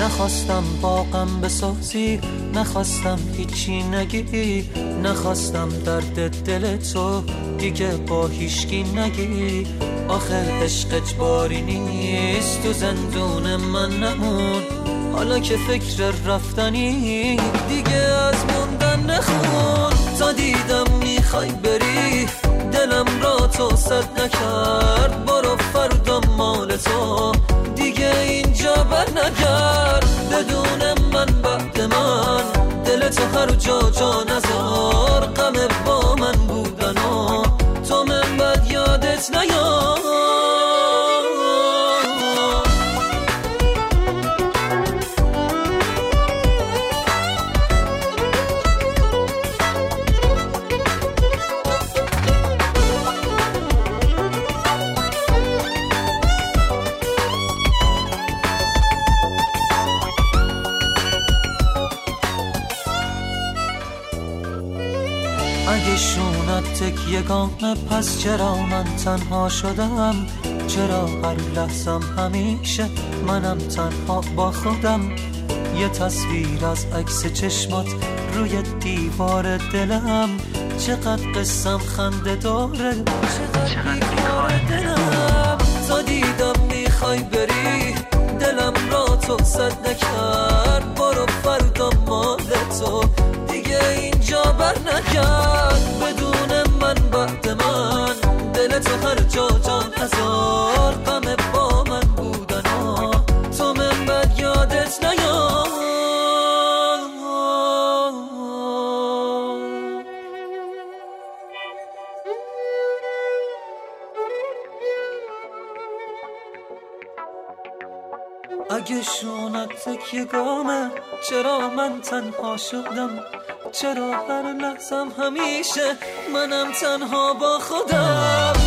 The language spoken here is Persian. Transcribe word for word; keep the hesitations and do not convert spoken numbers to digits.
نخواستم باغم بسازی، نخواستم هیچی نگی، نخواستم درد دل تو دیگه با هیچکی نگی. آخه عشق اجباری نیست، تو زندون من نمون. حالا که فکر رفتنی دیگه از موندن نخون. تا دیدم میخوای بری دلم را تو صد نکرد. برو فردا مال تو دیگه اینجا بر نگرد. بدون من بعد من دل تو هر جا جا نزار. غم با من بودن و تو من بد یادت نیار. اگه شونت تکیه‌گانه پس چرا من تنها شدم؟ چرا هر لحظم همیشه منم تنها با خودم؟ یه تصویر از عکس چشمات روی دیوار دلم. چقدر قصم خنده داره، چقدر بیکار دلم. تا دیدم میخوای بری دلم را تو صد نکرد. برو فردا مال تو دیگه اینجا بر نگرد. بدون من بعد من دل تو هر جا جا نزار. غم با من بودن ها تو من بد یادت نیار. اگه شونت تکیه‌گامه چرا من تنها شدم؟ چرا هر لحظم همیشه منم تنها با خودم؟